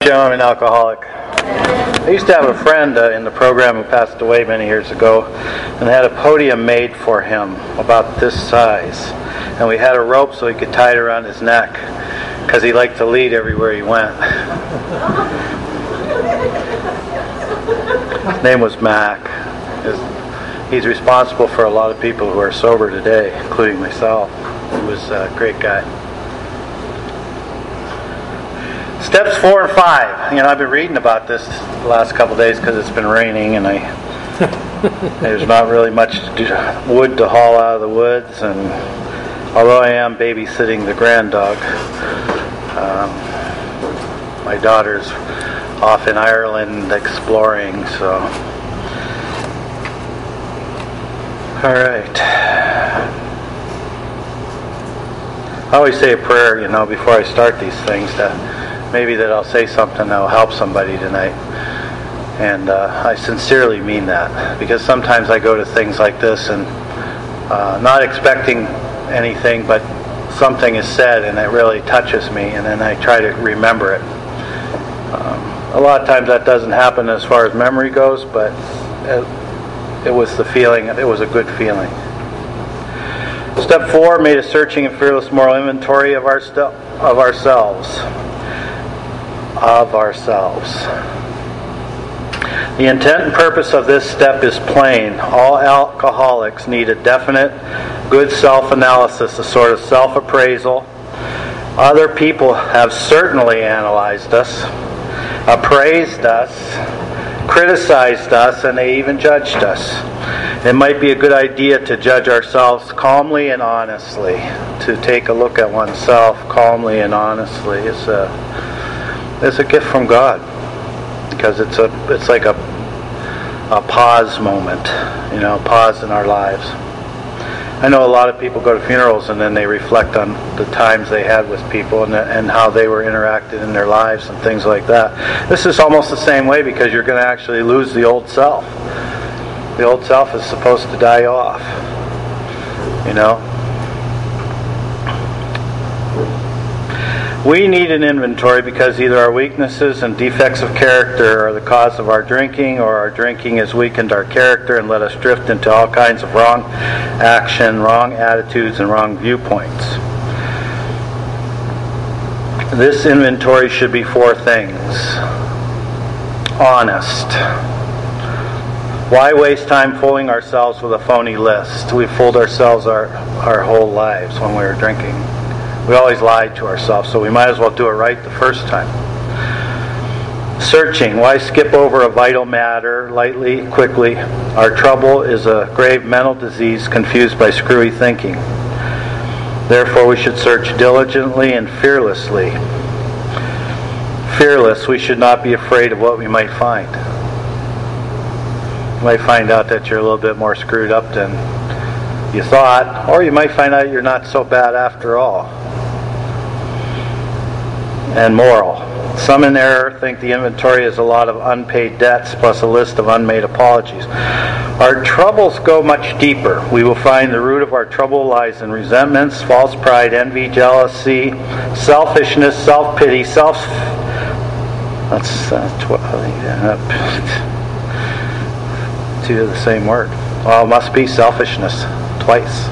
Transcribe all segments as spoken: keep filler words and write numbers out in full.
I'm an alcoholic. I used to have a friend uh, in the program who passed away many years ago, and had a podium made for him about this size. And we had a rope so he could tie it around his neck, because he liked to lead everywhere he went. His name was Mac. His, he's responsible for a lot of people who are sober today, including myself. He was a great guy. Steps four and five. You know, I've been reading about this the last couple of days because it's been raining, and I there's not really much to do, wood to haul out of the woods. And although I am babysitting the grand dog, um, my daughter's off in Ireland exploring. So, all right. I always say a prayer, you know, before I start these things, that maybe that I'll say something that will help somebody tonight. And uh, I sincerely mean that, because sometimes I go to things like this and uh, not expecting anything, but something is said and it really touches me, and then I try to remember it. Um, a lot of times that doesn't happen as far as memory goes, but it, it was the feeling, it was a good feeling. Step four, made a searching and fearless moral inventory of our st- of ourselves. Of ourselves. The intent and purpose of this step is plain. All alcoholics need a definite, good self-analysis, a sort of self-appraisal. Other people have certainly analyzed us, appraised us, criticized us, and they even judged us. It might be a good idea to judge ourselves calmly and honestly. To take a look at oneself calmly and honestly is a It's a gift from God, because it's a it's like a a pause moment, you know, pause in our lives. I know a lot of people go to funerals and then they reflect on the times they had with people and and how they were interacted in their lives and things like that. This is almost the same way, because you're going to actually lose the old self. The old self is supposed to die off, you know. We need an inventory because either our weaknesses and defects of character are the cause of our drinking, or our drinking has weakened our character and let us drift into all kinds of wrong action, wrong attitudes, and wrong viewpoints. This inventory should be four things. Honest. Why waste time fooling ourselves with a phony list? We fooled ourselves our, our whole lives when we were drinking. We always lied to ourselves, so we might as well do it right the first time. Searching. Why skip over a vital matter lightly, quickly? Our trouble is a grave mental disease confused by screwy thinking. Therefore, we should search diligently and fearlessly. Fearless, we should not be afraid of what we might find. You might find out that you're a little bit more screwed up than you thought, or you might find out you're not so bad after all. And moral. Some in error think the inventory is a lot of unpaid debts plus a list of unmade apologies. Our troubles go much deeper. We will find the root of our trouble lies in resentments, false pride, envy, jealousy, selfishness, self-pity, self... That's uh, twelve. Two of the same word. Well, it must be selfishness. Twice.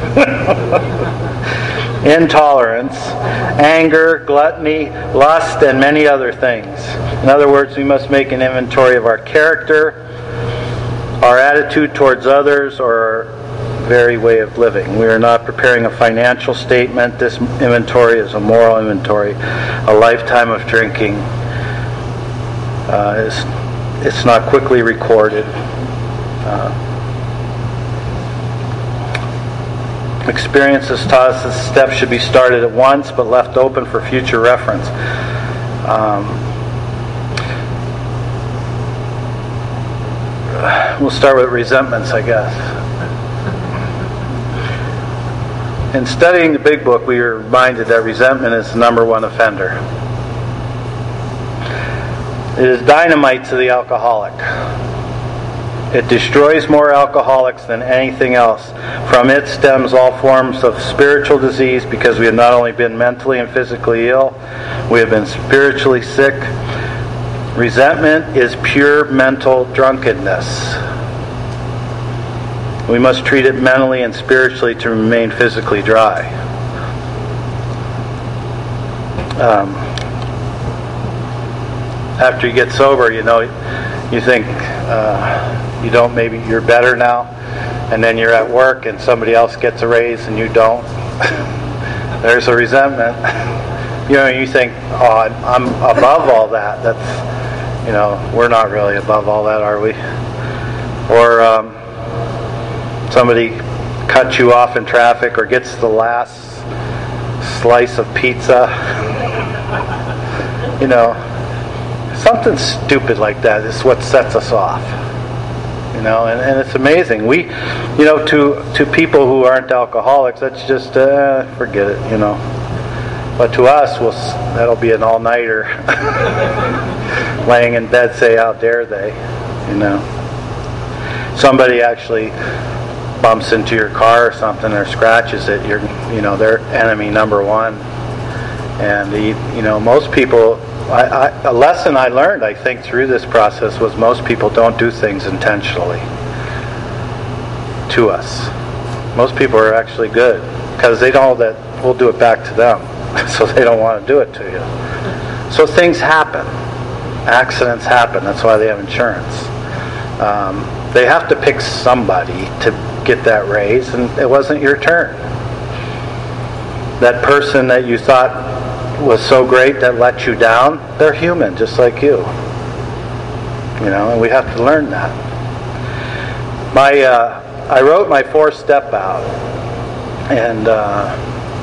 Intolerance, anger, gluttony, lust, and many other things. In other words, we must make an inventory of our character, our attitude towards others, or our very way of living. We are not preparing a financial statement. This inventory is a moral inventory. A lifetime of drinking uh, is it's not quickly recorded. Uh, Experience has taught us that steps should be started at once, but left open for future reference. Um, we'll start with resentments, I guess. In studying the Big Book, we were reminded that resentment is the number one offender. It is dynamite to the alcoholic. It destroys more alcoholics than anything else. From it stems all forms of spiritual disease, because we have not only been mentally and physically ill, we have been spiritually sick. Resentment is pure mental drunkenness. We must treat it mentally and spiritually to remain physically dry. Um, after you get sober, you know, you think uh, you don't, maybe you're better now, and then you're at work and somebody else gets a raise and you don't. There's a resentment. You know, you think, oh, I'm, I'm above all that. That's, you know, we're not really above all that, are we? Or um, somebody cuts you off in traffic or gets the last slice of pizza. You know, something stupid like that is what sets us off. You know, and, and it's amazing. We, you know, to to people who aren't alcoholics, that's just, uh, forget it, you know. But to us, we'll, that'll be an all-nighter. Laying in bed, say, how dare they, you know. Somebody actually bumps into your car or something or scratches it, you're, you know, they're enemy number one. And, the, you know, most people, I, I, a lesson I learned, I think, through this process was most people don't do things intentionally to us. Most people are actually good because they know that we'll do it back to them. So they don't want to do it to you. So things happen. Accidents happen. That's why they have insurance. Um, they have to pick somebody to get that raise, and it wasn't your turn. That person that you thought was so great that let you down, they're human just like you. You know, and we have to learn that. My, uh, I wrote my fourth step out, and uh,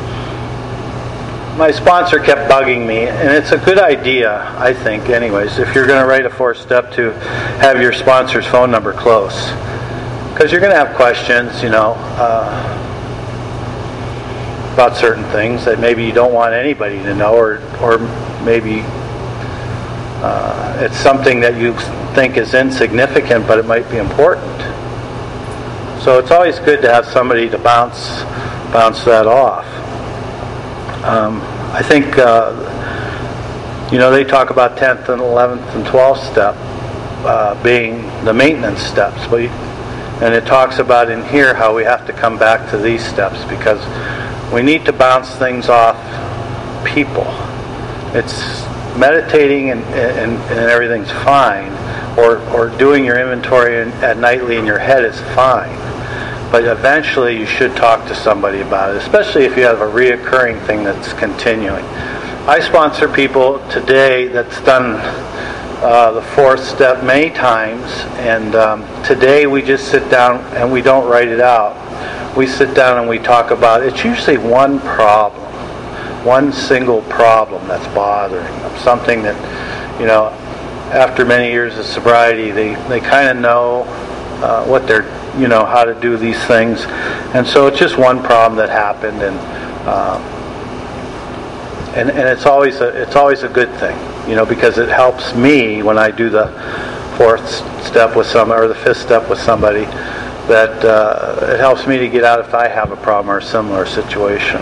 my sponsor kept bugging me, and it's a good idea, I think, anyways, if you're going to write a fourth step, to have your sponsor's phone number close. Because you're going to have questions, you know, uh, about certain things that maybe you don't want anybody to know, or or maybe uh, it's something that you think is insignificant, but it might be important. So it's always good to have somebody to bounce bounce that off. Um, I think, uh, you know, they talk about tenth and eleventh and twelfth step uh, being the maintenance steps, but you, and it talks about in here how we have to come back to these steps because we need to bounce things off people. It's meditating and, and, and everything's fine, or, or doing your inventory in, at nightly in your head is fine. But eventually you should talk to somebody about it, especially if you have a reoccurring thing that's continuing. I sponsor people today that's done uh, the fourth step many times, and um, today we just sit down and we don't write it out. We sit down and we talk about it. It's usually one problem, one single problem that's bothering them. Something that, you know, after many years of sobriety, they, they kind of know uh, what they're, you know, how to do these things. And so it's just one problem that happened, and um, and, and it's always a, it's always a good thing, you know, because it helps me when I do the fourth step with somebody or the fifth step with somebody. That uh, it helps me to get out if I have a problem or a similar situation.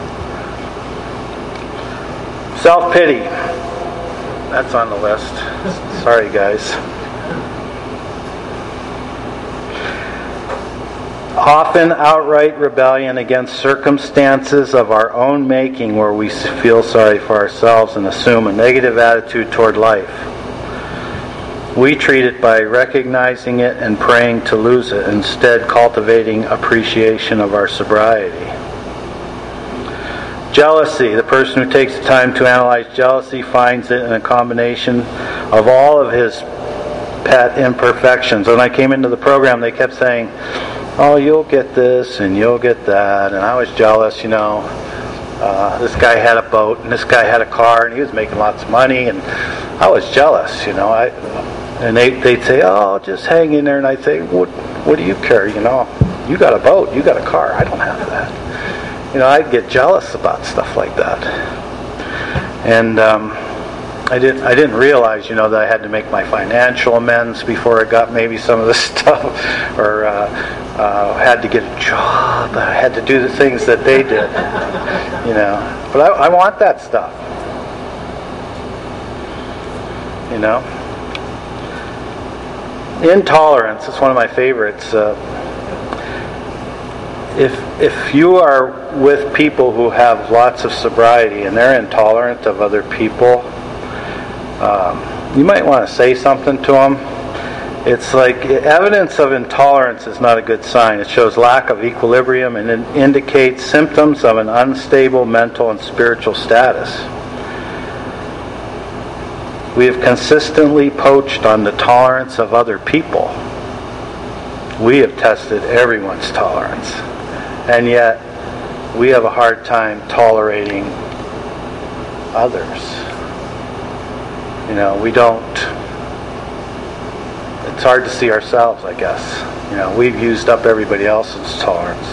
Self-pity. That's on the list. Sorry, guys. Often outright rebellion against circumstances of our own making where we feel sorry for ourselves and assume a negative attitude toward life. We treat it by recognizing it and praying to lose it, instead cultivating appreciation of our sobriety. Jealousy. The person who takes the time to analyze jealousy finds it in a combination of all of his pet imperfections. When I came into the program, they kept saying, oh, you'll get this and you'll get that, and I was jealous, you know. Uh, this guy had a boat and this guy had a car and he was making lots of money, and I was jealous, you know. I And they, they'd say, oh, just hang in there. And I'd say, what, what do you care? You know, you got a boat, you got a car. I don't have that. You know, I'd get jealous about stuff like that. And um, I didn't I didn't realize, you know, that I had to make my financial amends before I got maybe some of the stuff, or uh, uh, had to get a job. I had to do the things that they did, you know. But I, I want that stuff. You know? Intolerance is one of my favorites. Uh, if if you are with people who have lots of sobriety and they're intolerant of other people, um, you might want to say something to them. It's like evidence of intolerance is not a good sign. It shows lack of equilibrium and it indicates symptoms of an unstable mental and spiritual status. We have consistently poached on the tolerance of other people. We have tested everyone's tolerance. And yet, we have a hard time tolerating others. You know, we don't... It's hard to see ourselves, I guess. You know, we've used up everybody else's tolerance.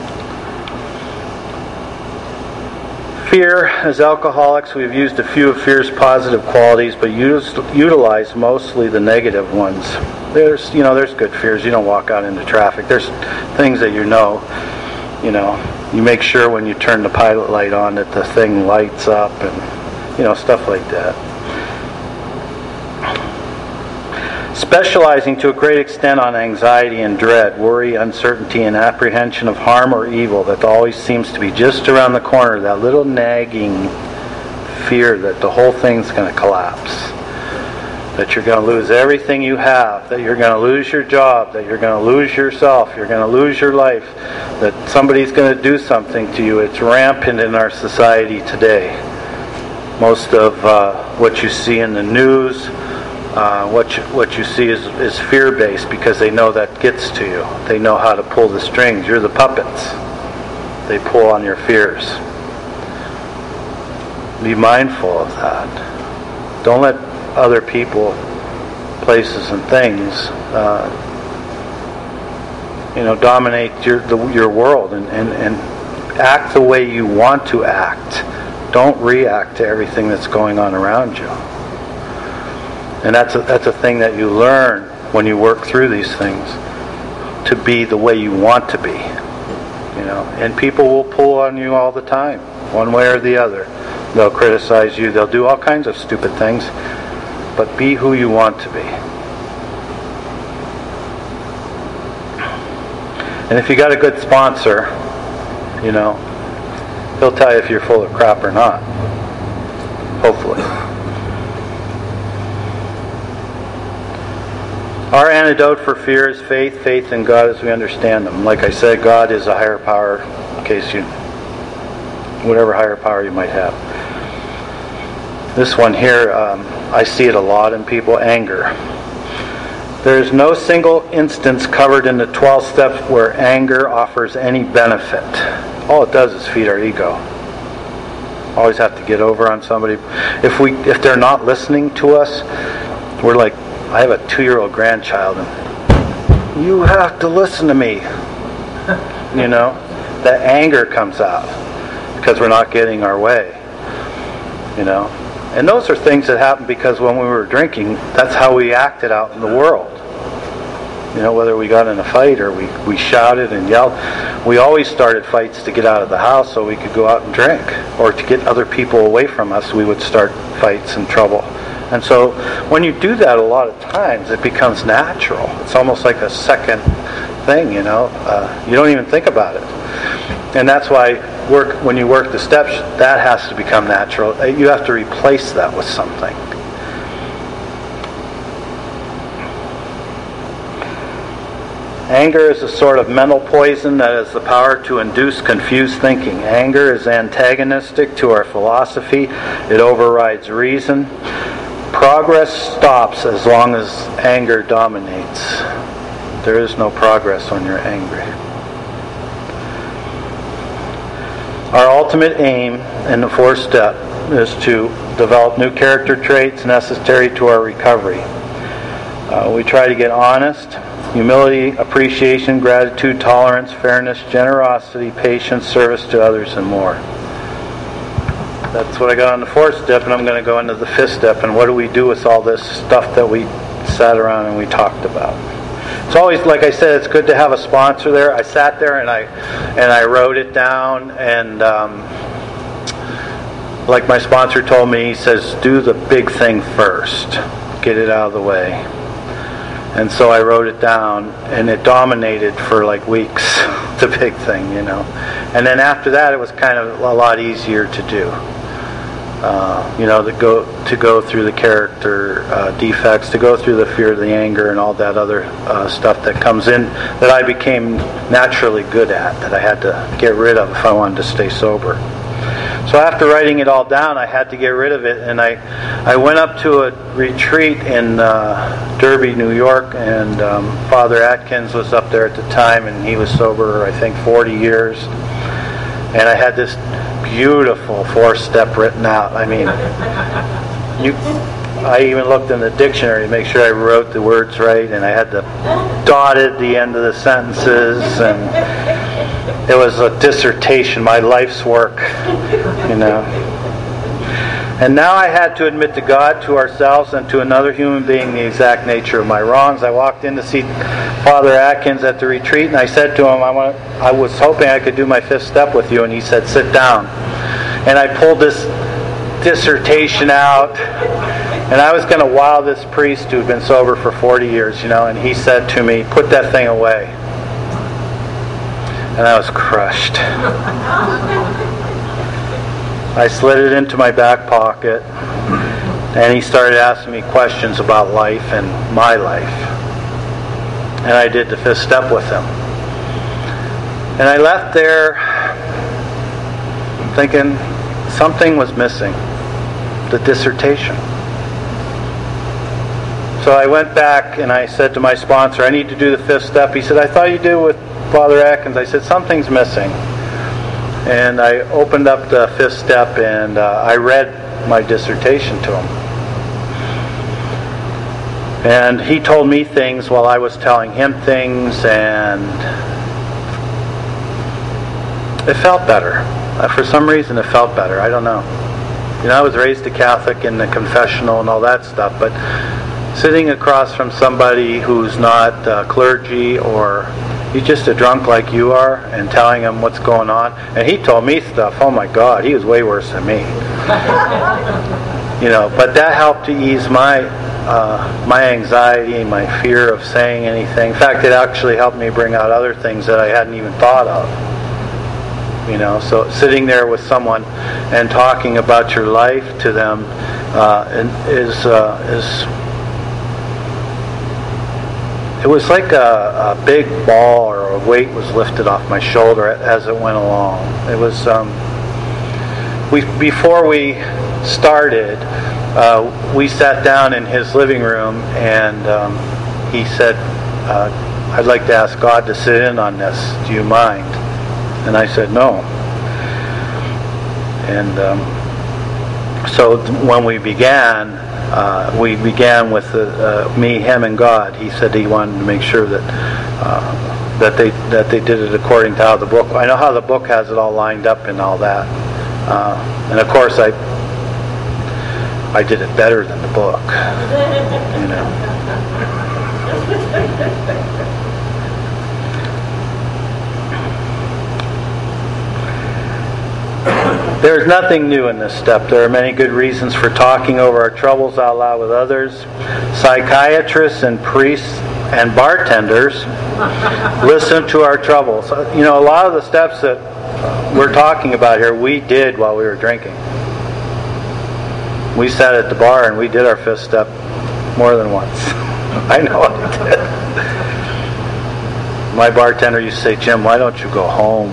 Fear, as alcoholics, we've used a few of fear's positive qualities, but use, utilize mostly the negative ones. There's, you know, there's good fears. You don't walk out into traffic. There's things that you know, you know, you make sure when you turn the pilot light on that the thing lights up and, you know, stuff like that. Specializing to a great extent on anxiety and dread, worry, uncertainty, and apprehension of harm or evil that always seems to be just around the corner, that little nagging fear that the whole thing's going to collapse, that you're going to lose everything you have, that you're going to lose your job, that you're going to lose yourself, you're going to lose your life, that somebody's going to do something to you. It's rampant in our society today. Most of uh, what you see in the news, Uh, what you, what you see is, is fear-based because they know that gets to you. They know how to pull the strings. You're the puppets. They pull on your fears. Be mindful of that. Don't let other people, places, and things, uh, you know, dominate your the, your world and, and, and act the way you want to act. Don't react to everything that's going on around you. And that's a, that's a thing that you learn when you work through these things, to be the way you want to be. You know, and people will pull on you all the time, one way or the other. They'll criticize you. They'll do all kinds of stupid things, but be who you want to be. And if you got a good sponsor, you know, he'll tell you if you're full of crap or not. Hopefully. Our antidote for fear is faith, faith in God as we understand Him. Like I said, God is a higher power, in case you, whatever higher power you might have. This one here, um, I see it a lot in people, anger. There is no single instance covered in the twelve steps where anger offers any benefit. All it does is feed our ego. Always have to get over on somebody. If we, if they're not listening to us, we're like, I have a two-year-old grandchild, and you have to listen to me. You know, that anger comes out because we're not getting our way. You know, and those are things that happen because when we were drinking, that's how we acted out in the world. You know, whether we got in a fight or we, we shouted and yelled, we always started fights to get out of the house so we could go out and drink, or to get other people away from us. We would start fights and trouble. And so when you do that a lot of times, it becomes natural. It's almost like a second thing, you know. Uh, you don't even think about it. And that's why work when you work the steps, that has to become natural. You have to replace that with something. Anger is a sort of mental poison that has the power to induce confused thinking. Anger is antagonistic to our philosophy. It overrides reason. Progress stops as long as anger dominates. There is no progress when you're angry. Our ultimate aim in the fourth step is to develop new character traits necessary to our recovery. Uh, we try to get honest, humility, appreciation, gratitude, tolerance, fairness, generosity, patience, service to others, and more. That's what I got on the fourth step, and I'm going to go into the fifth step. And what do we do with all this stuff that we sat around and we talked about? It's always, like I said, it's good to have a sponsor there. I sat there and I and I wrote it down, and um, like my sponsor told me, he says, do the big thing first. get it out of the way. And so I wrote it down, and it dominated for like weeks, the big thing, you know. And then after that, it was kind of a lot easier to do. Uh, you know, to go to go through the character uh, defects, to go through the fear, the anger, and all that other uh, stuff that comes in that I became naturally good at, that I had to get rid of if I wanted to stay sober. So after writing it all down, I had to get rid of it, and I I went up to a retreat in uh, Derby, New York, and um, Father Atkins was up there at the time, and he was sober, I think, forty years. And I had this beautiful four-step written out. I mean, you. I even looked in the dictionary to make sure I wrote the words right, and I had to dotted the end of the sentences, and it was a dissertation, my life's work, you know. And now I had to admit to God, to ourselves, and to another human being the exact nature of my wrongs. I walked in to see Father Atkins at the retreat, and I said to him, I, want, I was hoping I could do my fifth step with you, and he said, sit down. And I pulled this dissertation out, and I was going to wow this priest who'd been sober for forty years, you know, and he said to me, put that thing away. And I was crushed. I slid it into my back pocket, and he started asking me questions about life and my life. And I did the fifth step with him. And I left there thinking something was missing, the dissertation. So I went back and I said to my sponsor, I need to do the fifth step. He said, I thought you did with Father Atkins. I said, something's missing. And I opened up the fifth step, and uh, I read my dissertation to him. And he told me things while I was telling him things, and it felt better. Uh, for some reason, it felt better. I don't know. You know, I was raised a Catholic in the confessional and all that stuff, but sitting across from somebody who's not uh, clergy, or he's just a drunk like you are, and telling him what's going on. And he told me stuff, oh my God, he was way worse than me. You know, but that helped to ease my uh, my anxiety, my fear of saying anything. In fact, it actually helped me bring out other things that I hadn't even thought of. You know, so sitting there with someone and talking about your life to them uh, is uh, is it was like a, a big ball or a weight was lifted off my shoulder as it went along. It was um, we before we started, uh, we sat down in his living room, and um, he said, uh, "I'd like to ask God to sit in on this. Do you mind?" And I said, "No." And um, so when we began, uh, we began with uh, me, him, and God. He said he wanted to make sure that uh, that they that they did it according to how the book. I know how the book has it all lined up and all that. Uh, and of course, I I did it better than the book. You know. There is nothing new in this step. There are many good reasons for talking over our troubles out loud with others. Psychiatrists and priests and bartenders listen to our troubles. You know, a lot of the steps that we're talking about here, we did while we were drinking. We sat at the bar and we did our fifth step more than once. I know I did. My bartender used to say, "Jim, why don't you go home?"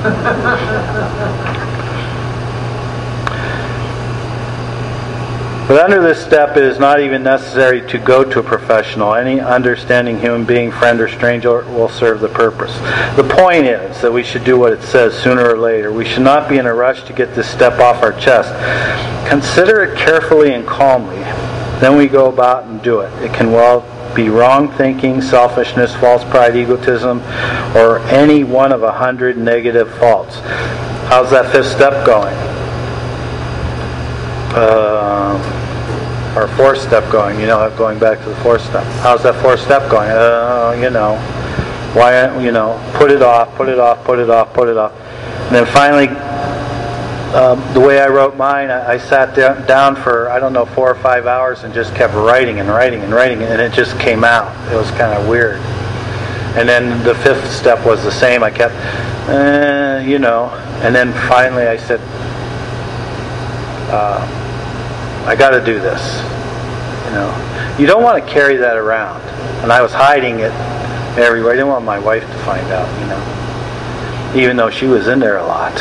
But under this step, it is not even necessary to go to a professional. Any understanding human being, friend or stranger, will serve the purpose. The point is that we should do what it says sooner or later. We should not be in a rush to get this step off our chest. Consider it carefully and calmly. Then we go about and do it. It can well be wrong thinking, selfishness, false pride, egotism, or any one of a hundred negative faults. How's that fifth step going? Uh, or fourth step going, you know, going back to the fourth step. How's that fourth step going? Uh, you know, why, you know, put it off, put it off, put it off, put it off. And then finally um, the way I wrote mine, I, I sat down, down for, I don't know, four or five hours and just kept writing and writing and writing, and it just came out. It was kind of weird. And then the fifth step was the same. I kept, eh, you know, and then finally I said, uh, I got to do this. You know, you don't want to carry that around. And I was hiding it everywhere. I didn't want my wife to find out, you know, even though she was in there a lot.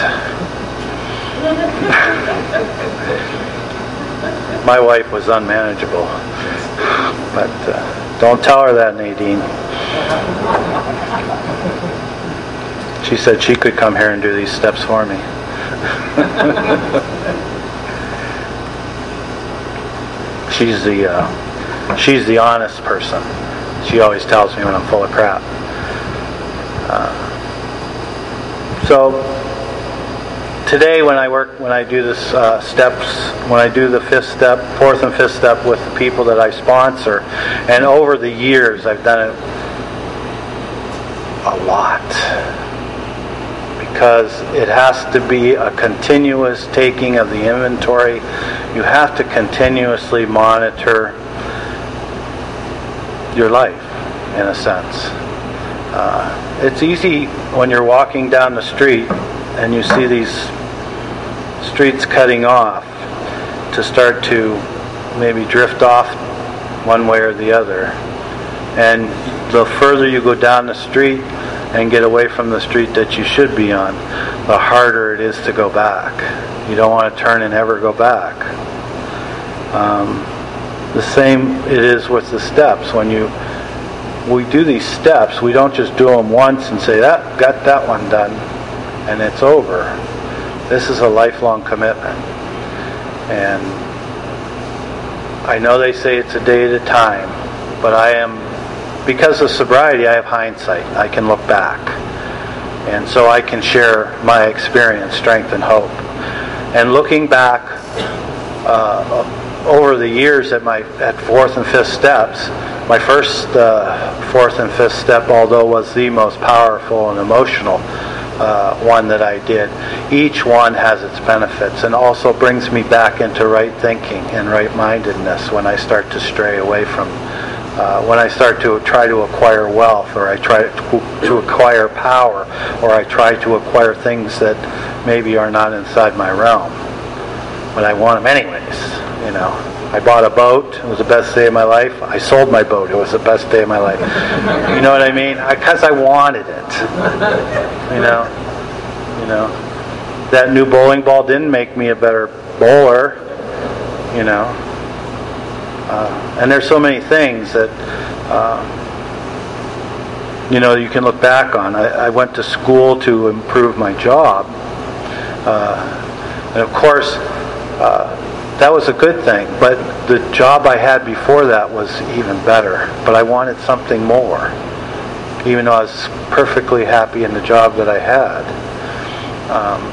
My wife was unmanageable. But uh, don't tell her that, Nadine. She said she could come here and do these steps for me. She's the uh, she's the honest person. She always tells me when I'm full of crap. Uh, so today, when I work, when I do this uh, steps, when I do the fifth step, fourth and fifth step with the people that I sponsor, and over the years I've done it a lot, because it has to be a continuous taking of the inventory. You have to continuously monitor your life, in a sense. Uh, it's easy when you're walking down the street and you see these streets cutting off to start to maybe drift off one way or the other. And the further you go down the street and get away from the street that you should be on, the harder it is to go back. You don't want to turn and ever go back. Um, the same it is with the steps. When you we do these steps, we don't just do them once and say, that got that one done and it's over. This is a lifelong commitment. And I know they say it's a day at a time, but I am, because of sobriety, I have hindsight. I can look back. And so I can share my experience, strength, and hope. And looking back uh, over the years at my at fourth and fifth steps, my first uh, fourth and fifth step, although was the most powerful and emotional uh, one that I did, each one has its benefits and also brings me back into right thinking and right-mindedness when I start to stray away from Uh, when I start to try to acquire wealth, or I try to, to acquire power, or I try to acquire things that maybe are not inside my realm, but I want them anyways. You know, I bought a boat. It was the best day of my life. I sold my boat. It was the best day of my life. You know what I mean? Because I, I wanted it. You know, you know, that new bowling ball didn't make me a better bowler. You know. Uh, and there's so many things that uh, you know you can look back on. I, I went to school to improve my job, uh, and of course uh, that was a good thing. But the job I had before that was even better. But I wanted something more, even though I was perfectly happy in the job that I had. Um,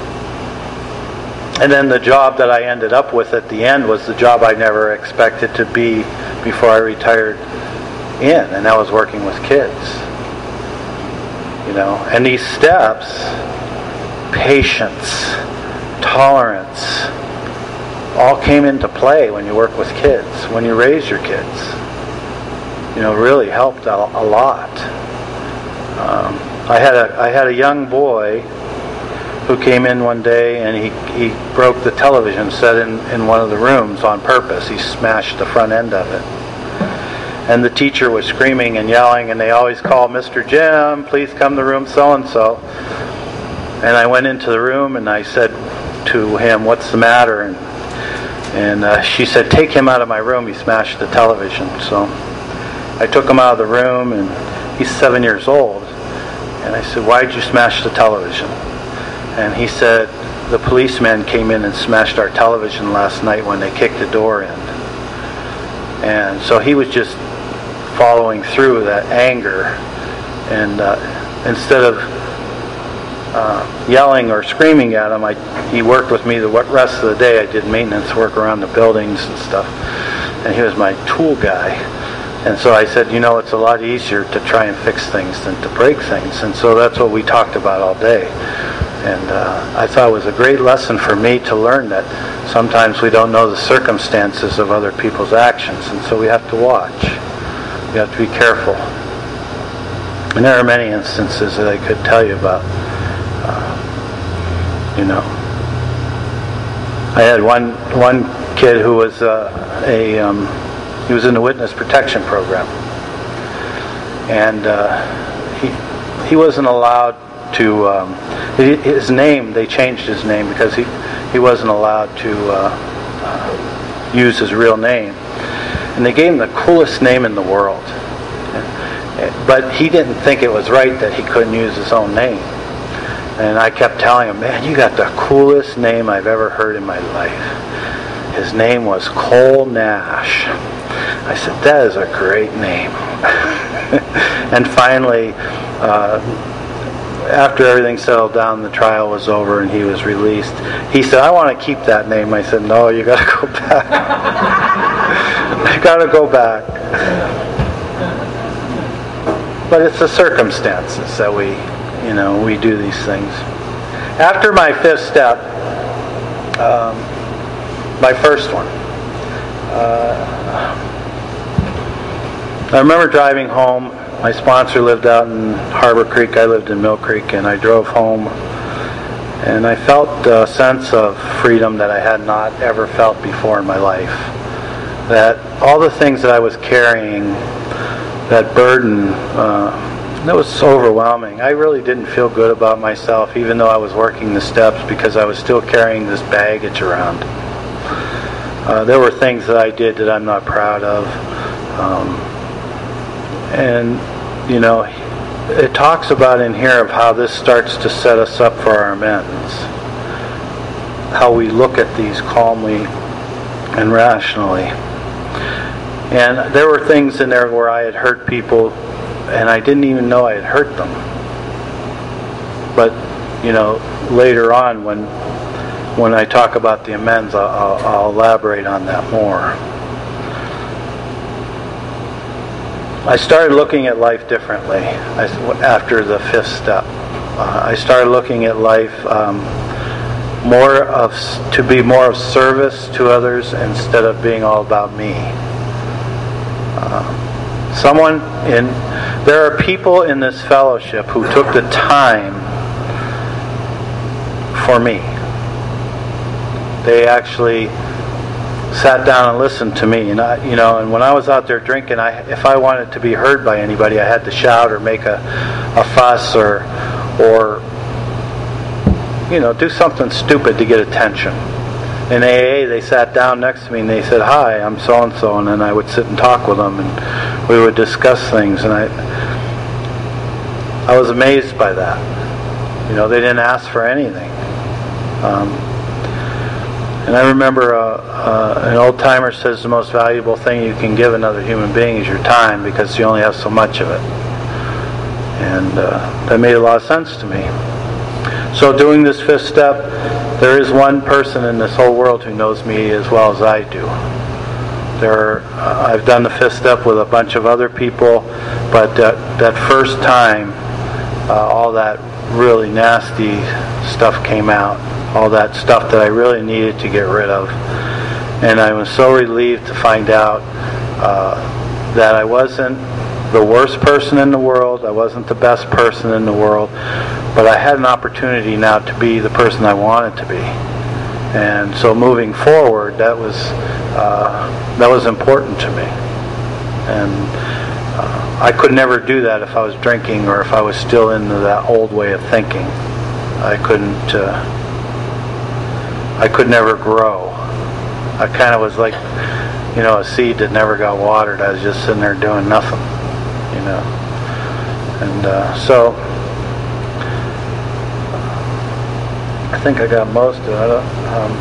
And then the job that I ended up with at the end was the job I never expected to be before I retired in, and that was working with kids. You know, and these steps, patience, tolerance, all came into play when you work with kids, when you raise your kids. You know, really helped a, a lot. Um, I had a I had a young boy who came in one day, and he, he broke the television set in, in one of the rooms on purpose. He smashed the front end of it. And the teacher was screaming and yelling, and they always call, Mister Jim, please come to room so-and-so. And I went into the room, and I said to him, what's the matter? And, and uh, she said, take him out of my room. He smashed the television. So I took him out of the room, and he's seven years old. And I said, why did you smash the television? And he said, the policemen came in and smashed our television last night when they kicked the door in. And so he was just following through that anger. And uh, instead of uh, yelling or screaming at him, I, he worked with me the rest of the day. I did maintenance work around the buildings and stuff. And he was my tool guy. And so I said, you know, it's a lot easier to try and fix things than to break things. And so that's what we talked about all day. And uh, I thought it was a great lesson for me to learn that sometimes we don't know the circumstances of other people's actions, and so we have to watch. We have to be careful. And there are many instances that I could tell you about. Uh, you know, I had one one kid who was uh, a um, he was in the witness protection program, and uh, he he wasn't allowed to. Um, his name, they changed his name because he he wasn't allowed to uh, uh, use his real name, and they gave him the coolest name in the world. But he didn't think it was right that he couldn't use his own name. And I kept telling him, man, you got the coolest name I've ever heard in my life. His name was Cole Nash. I said, that is a great name. And finally, uh, after everything settled down, the trial was over and he was released. He said, I want to keep that name. I said, no, you got to go back. You got to go back. But it's the circumstances that we, you know, we do these things. After my fifth step, um, my first one, uh, I remember driving home. My sponsor lived out in Harbor Creek. I lived in Mill Creek, and I drove home. And I felt a sense of freedom that I had not ever felt before in my life. That all the things that I was carrying, that burden, uh, that was overwhelming. I really didn't feel good about myself, even though I was working the steps, because I was still carrying this baggage around. Uh, there were things that I did that I'm not proud of. Um, and, you know, it talks about in here of how this starts to set us up for our amends. How we look at these calmly and rationally. And there were things in there where I had hurt people and I didn't even know I had hurt them. But, you know, later on when when I talk about the amends, I'll, I'll, I'll elaborate on that more. I started looking at life differently after the fifth step. Uh, I started looking at life um, more of to be more of service to others instead of being all about me. Uh, someone in there are people in this fellowship who took the time for me. They actually sat down and listened to me, and I, you know, and when I was out there drinking, I, if I wanted to be heard by anybody, I had to shout or make a, a fuss or, or, you know, do something stupid to get attention. In A A, they sat down next to me and they said, "Hi, I'm so and so," and then I would sit and talk with them, and we would discuss things, and I, I was amazed by that. You know, they didn't ask for anything. Um, And I remember uh, uh, an old-timer says the most valuable thing you can give another human being is your time, because you only have so much of it. And uh, that made a lot of sense to me. So doing this fifth step, there is one person in this whole world who knows me as well as I do. There, uh, I've done the fifth step with a bunch of other people, but that, that first time, uh, all that really nasty stuff came out. All that stuff that I really needed to get rid of. And I was so relieved to find out uh, that I wasn't the worst person in the world, I wasn't the best person in the world, but I had an opportunity now to be the person I wanted to be. And so moving forward, that was uh, that was important to me. And uh, I could never do that if I was drinking or if I was still into that old way of thinking. I couldn't... Uh, I could never grow. I kind of was like, you know, a seed that never got watered. I was just sitting there doing nothing, you know. And uh, so, I think I got most of it. Um,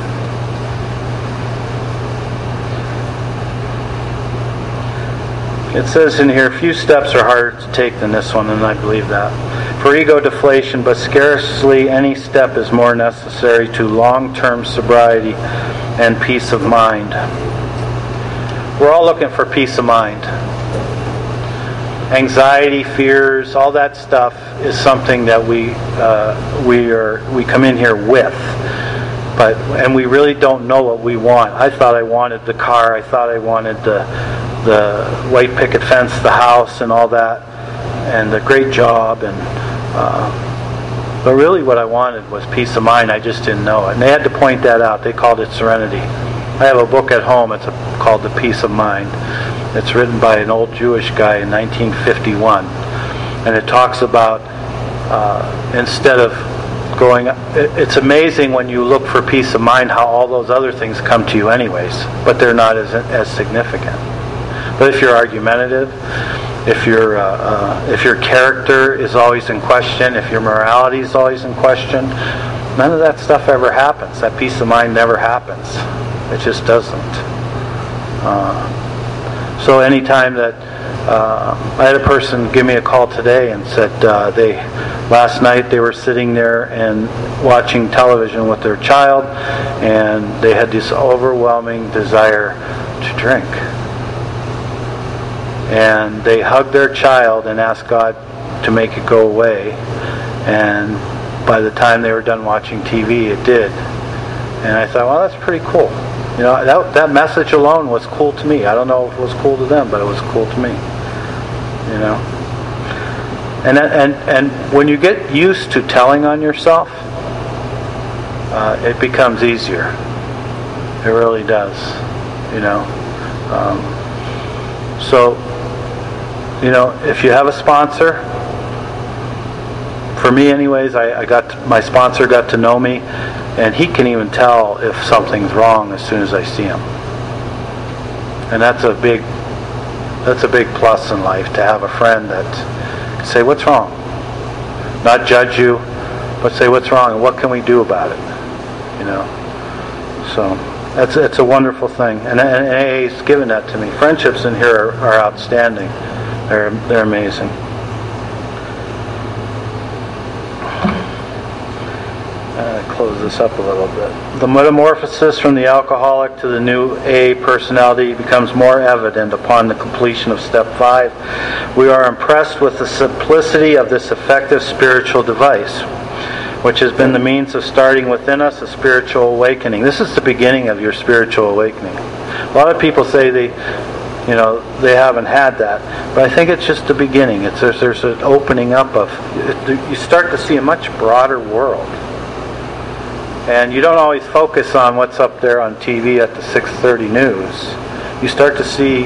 it says in here, few steps are harder to take than this one, and I believe that. For ego deflation, but scarcely any step is more necessary to long-term sobriety and peace of mind. We're all looking for peace of mind. anxiety, fears, all that stuff is something that we uh, we are we come in here with. But and we really don't know what we want. I thought I wanted the car. I thought I wanted the the white picket fence, the house, and all that, and the great job. And uh, but really, what I wanted was peace of mind. I just didn't know it, and they had to point that out. They called it serenity. I have a book at home. It's a, called The Peace of Mind. It's written by an old Jewish guy in nineteen fifty-one, and it talks about uh, instead of going, it's amazing when you look for peace of mind how all those other things come to you anyways, but they're not as as significant. But if you're argumentative, if your uh, uh, if your character is always in question, if your morality is always in question, none of that stuff ever happens. That peace of mind never happens. It just doesn't. Uh, so anytime that uh, I had a person give me a call today and said uh, they last night they were sitting there and watching television with their child, and they had this overwhelming desire to drink. And they hugged their child and asked God to make it go away. And by the time they were done watching T V, it did. And I thought, well, that's pretty cool. You know, that that message alone was cool to me. I don't know if it was cool to them, but it was cool to me. You know. And and and when you get used to telling on yourself, uh, it becomes easier. It really does. You know. Um, so, you know, if you have a sponsor, for me anyways, I, I got to, my sponsor got to know me, and he can even tell if something's wrong as soon as I see him. And that's a big that's a big plus in life, to have a friend that can say, what's wrong? Not judge you, but say, what's wrong and what can we do about it? You know. So that's it's a wonderful thing. And, and A A's given that to me. Friendships in here are, are outstanding. They're they're amazing. Uh, close this up a little bit. The metamorphosis from the alcoholic to the new A personality becomes more evident upon the completion of step five. We are impressed with the simplicity of this effective spiritual device, which has been the means of starting within us a spiritual awakening. This is the beginning of your spiritual awakening. A lot of people say they, you know, they haven't had that, but I think it's just the beginning. It's there's, there's an opening up of, you start to see a much broader world. And you don't always focus on what's up there on T V at the six thirty news. You start to see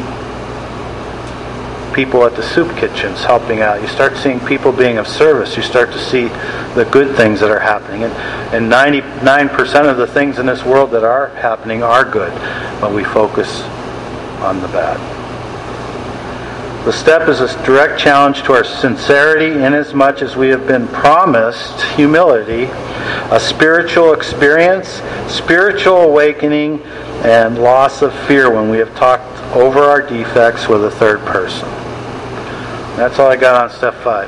people at the soup kitchens helping out. You start seeing people being of service. You start to see the good things that are happening. And, and ninety-nine percent of the things in this world that are happening are good, but we focus on the bad. The step is a direct challenge to our sincerity, inasmuch as we have been promised humility, a spiritual experience, spiritual awakening, and loss of fear when we have talked over our defects with a third person. That's all I got on step five.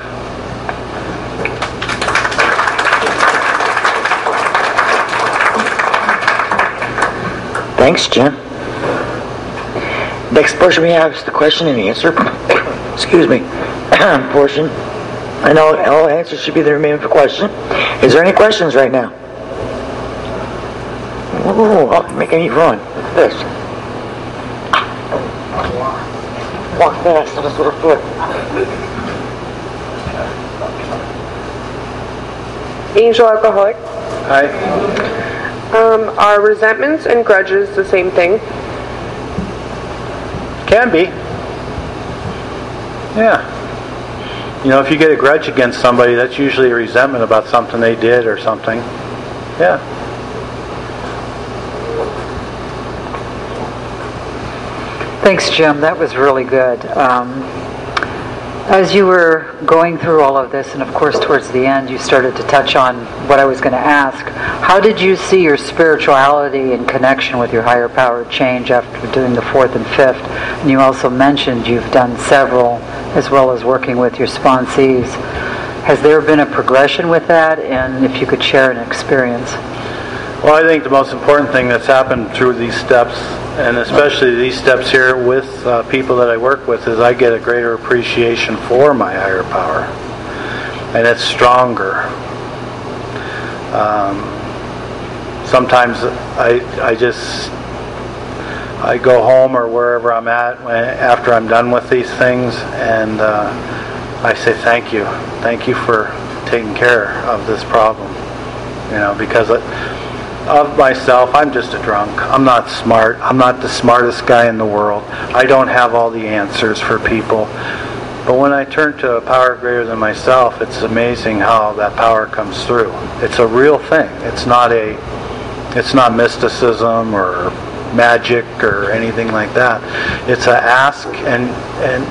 Thanks, Jim. Next portion we have is the question and answer. Excuse me. portion. I know all answers should be the remaining for question. Is there any questions right now? Ooh, oh, making me run. Look at this. Walk fast on this little foot. Angel alcoholic. Hi. Um, are resentments and grudges the same thing? Can be. Yeah. You know, if you get a grudge against somebody, that's usually a resentment about something they did or something. Yeah. Thanks, Jim. That was really good. Um, as you were going through all of this, and of course towards the end you started to touch on what I was going to ask, how did you see your spirituality in connection with your higher power change after doing the fourth and fifth? And you also mentioned you've done several, as well as working with your sponsees. Has there been a progression with that? And if you could share an experience. Well, I think the most important thing that's happened through these steps, and especially these steps here with uh, people that I work with, is I get a greater appreciation for my higher power. And it's stronger. Um, sometimes I, I just, I go home or wherever I'm at when, after I'm done with these things, and uh, I say thank you. Thank you for taking care of this problem. You know, because it, of myself, I'm just a drunk. I'm not smart. I'm not the smartest guy in the world. I don't have all the answers for people. But when I turn to a power greater than myself, it's amazing how that power comes through. It's a real thing. It's not a, it's not mysticism or magic or anything like that. It's a ask, and and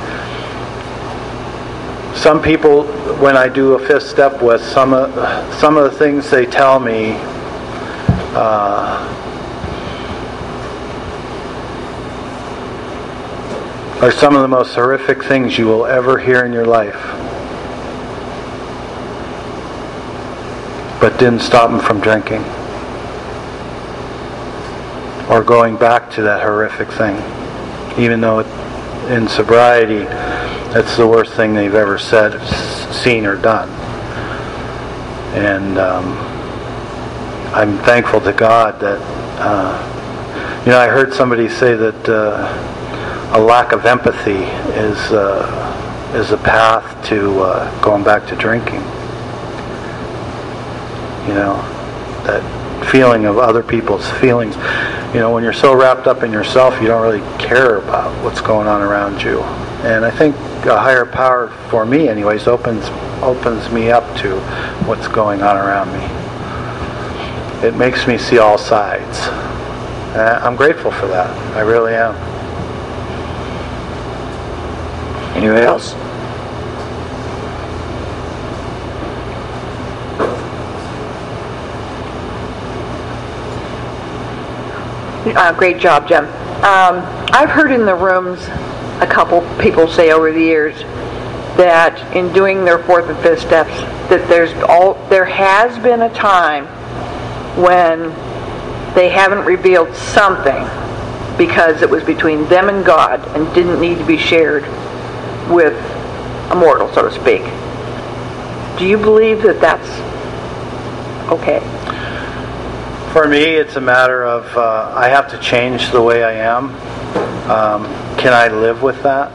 some people, when I do a fifth step with, some of some of the things they tell me uh, are some of the most horrific things you will ever hear in your life, but didn't stop them from drinking or going back to that horrific thing, even though it, in sobriety that's the worst thing they've ever said, seen, or done. And um, I'm thankful to God that, uh, you know, I heard somebody say that uh, a lack of empathy is uh, is a path to uh, going back to drinking. You know, that feeling of other people's feelings. You know, when you're so wrapped up in yourself, you don't really care about what's going on around you. And I think a higher power, for me anyways, opens opens me up to what's going on around me. It makes me see all sides. Uh, I'm grateful for that. I really am. Anybody else? Uh, great job, Jim. Um, I've heard in the rooms a couple people say over the years that in doing their fourth and fifth steps, that there's all there has been a time when they haven't revealed something because it was between them and God and didn't need to be shared with a mortal, so to speak. Do you believe that that's okay? For me, it's a matter of uh, I have to change the way I am. Um, can I live with that?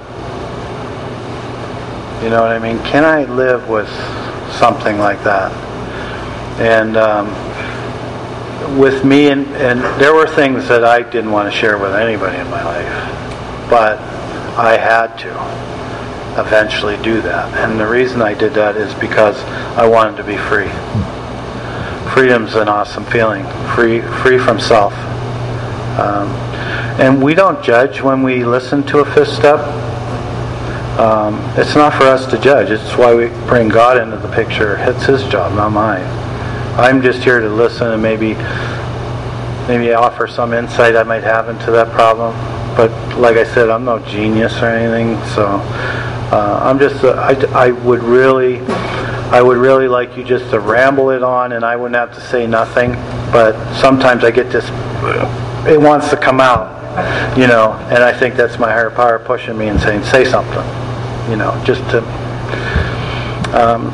You know what I mean? Can I live with something like that? And um, with me, and, and there were things that I didn't want to share with anybody in my life, but I had to eventually do that. And the reason I did that is because I wanted to be free. Freedom's an awesome feeling. Free, free from self. Um, and we don't judge when we listen to a fifth step. Um, it's not for us to judge. It's why we bring God into the picture. It's His job, not mine. I'm just here to listen and maybe maybe offer some insight I might have into that problem. But like I said, I'm no genius or anything. So uh, I'm just. A, I, I would really. I would really like you just to ramble it on, and I wouldn't have to say nothing. But sometimes I get this, it wants to come out, you know, and I think that's my higher power pushing me and saying, say something, you know, just to, um,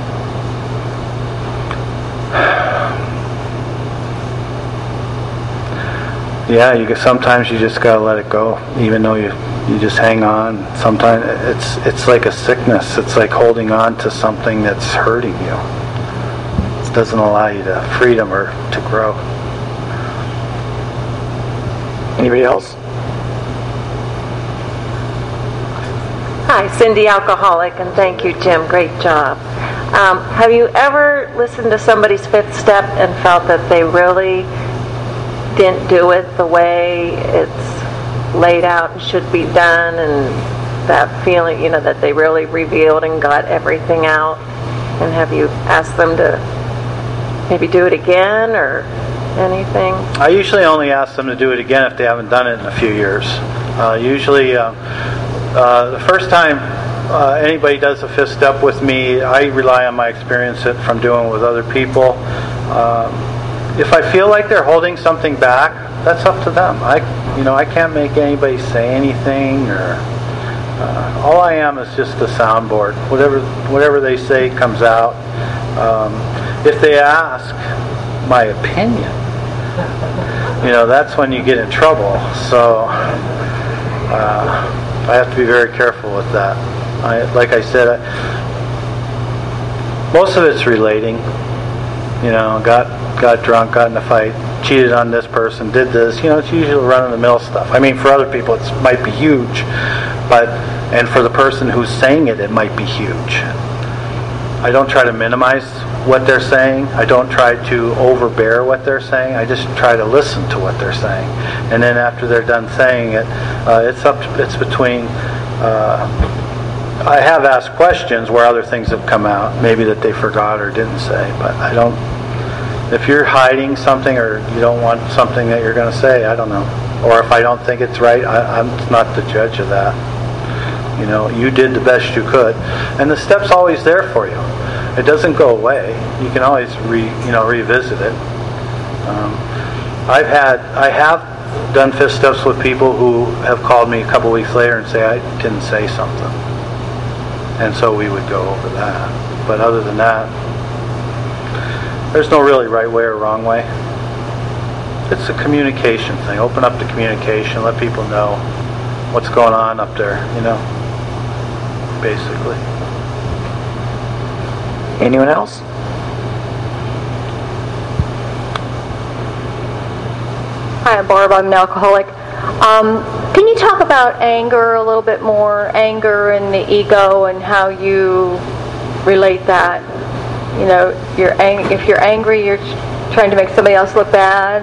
yeah, you sometimes you just gotta let it go, even though you you just hang on. Sometimes it's it's like a sickness. It's like holding on to something that's hurting you. It doesn't allow you to freedom or to grow. Anybody else? Hi, Cindy, alcoholic, and thank you, Jim. Great job. Um, have you ever listened to somebody's fifth step and felt that they really didn't do it the way it's laid out and should be done, and that feeling, you know, that they really revealed and got everything out? And have you asked them to maybe do it again or anything? I usually only ask them to do it again if they haven't done it in a few years. Uh, usually, uh, uh, the first time uh, anybody does a fifth step with me, I rely on my experience from doing it with other people. Um, if I feel like they're holding something back, that's up to them. I, you know, I can't make anybody say anything, or uh, all I am is just a soundboard. Whatever, whatever they say comes out. Um, if they ask my opinion, you know, that's when you get in trouble. So uh, I have to be very careful with that. I, like I said, I, most of it's relating. You know, got got drunk, got in a fight, cheated on this person, did this. You know, it's usually run-of-the-mill stuff. I mean, for other people, it might be huge, but and for the person who's saying it, it might be huge. I don't try to minimize what they're saying. I don't try to overbear what they're saying. I just try to listen to what they're saying, and then after they're done saying it, uh, it's up. It's between. Uh, I have asked questions where other things have come out, maybe that they forgot or didn't say, but I don't. If you're hiding something or you don't want something that you're going to say, I don't know. Or if I don't think it's right, I, I'm not the judge of that. You know, you did the best you could, and the step's always there for you. It doesn't go away. You can always re, you know, revisit it. Um, I've had, I have done fifth steps with people who have called me a couple weeks later and say I didn't say something, and so we would go over that. But other than that, there's no really right way or wrong way. It's a communication thing. Open up the communication. Let people know what's going on up there, you know, basically. Anyone else? Hi, I'm Barb. I'm an alcoholic. Um, can you talk about anger a little bit more? Anger and the ego, and how you relate that? You know, you're ang- if you're angry, you're trying to make somebody else look bad.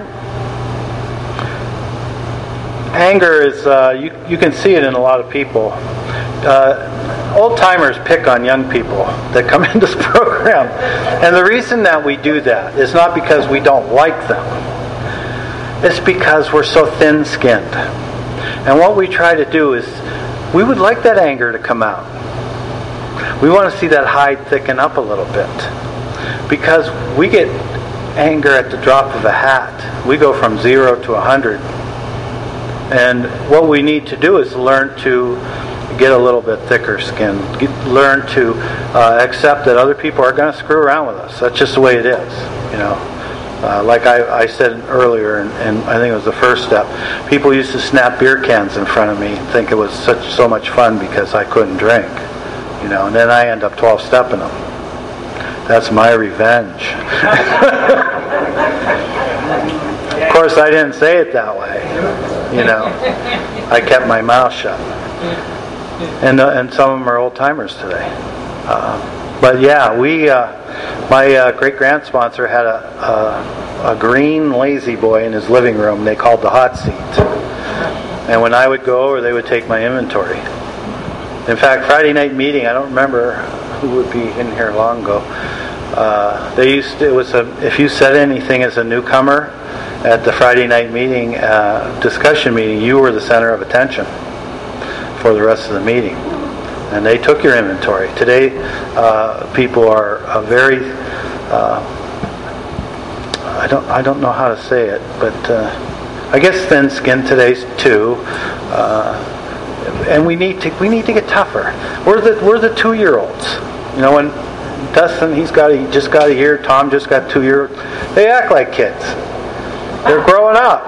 Anger is, uh, you, you can see it in a lot of people. Uh, old timers pick on young people that come into this program. And the reason that we do that is not because we don't like them. It's because we're so thin-skinned. And what we try to do is, we would like that anger to come out. We want to see that hide thicken up a little bit. Because we get anger at the drop of a hat. We go from zero to a hundred. And what we need to do is learn to get a little bit thicker skin. Get, learn to uh, accept that other people are going to screw around with us. That's just the way it is, you know. Uh, like I, I said earlier, and, and I think it was the first step, people used to snap beer cans in front of me and think it was such so much fun because I couldn't drink, you know. And then I end up twelve-stepping them. That's my revenge. Of course, I didn't say it that way, you know. I kept my mouth shut. And uh, and some of them are old timers today. Uh, but yeah, we. Uh, my uh, great grand sponsor had a, a a green lazy boy in his living room. They called the hot seat. And when I would go over, they would take my inventory. In fact, Friday night meeting, I don't remember who would be in here long ago. Uh, they used to, it was a if you said anything as a newcomer at the Friday night meeting uh, discussion meeting, you were the center of attention for the rest of the meeting, and they took your inventory. Today, uh, people are uh, very uh, I don't I don't know how to say it, but uh, I guess thin-skinned today too. Uh, and we need to we need to get tougher. We're the we're the two-year-olds. You know, when Dustin, he's got a, he just got a year. Tom just got two years. They act like kids. They're growing up,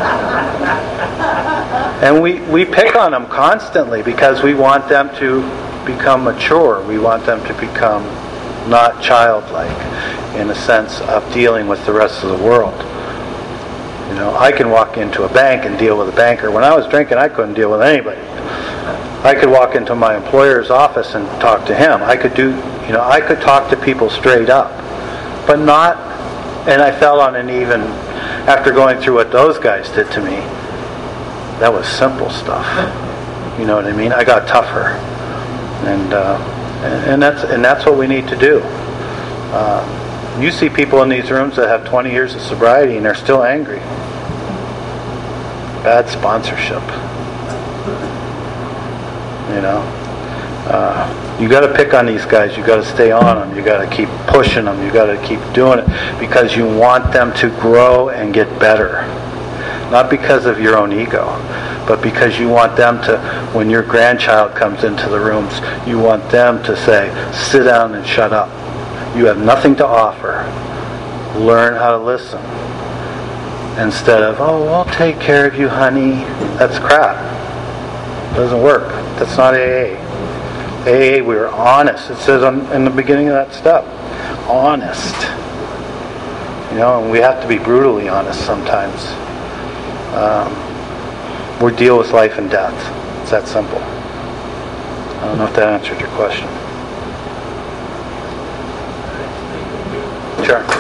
and we we pick on them constantly because we want them to become mature. We want them to become not childlike in a sense of dealing with the rest of the world. You know, I can walk into a bank and deal with a banker. When I was drinking, I couldn't deal with anybody. I could walk into my employer's office and talk to him. I could do, you know, I could talk to people straight up, but not, and I felt on an even, after going through what those guys did to me, that was simple stuff. You know what I mean? I got tougher, and uh, and, and that's and that's what we need to do. Uh, you see people in these rooms that have twenty years of sobriety and they're still angry. Bad sponsorship. You know, Uh, you got to pick on these guys. You got to stay on them. You got to keep pushing them. You got to keep doing it because you want them to grow and get better. Not because of your own ego, but because you want them to, when your grandchild comes into the rooms, you want them to say, sit down and shut up. You have nothing to offer. Learn how to listen. Instead of, oh, I'll take care of you, honey. That's crap. Doesn't work. That's not A A. A A, we were honest. It says on, in the beginning of that step, honest. You know, and we have to be brutally honest sometimes. Um, we deal with life and death. It's that simple. I don't know if that answered your question. Sure.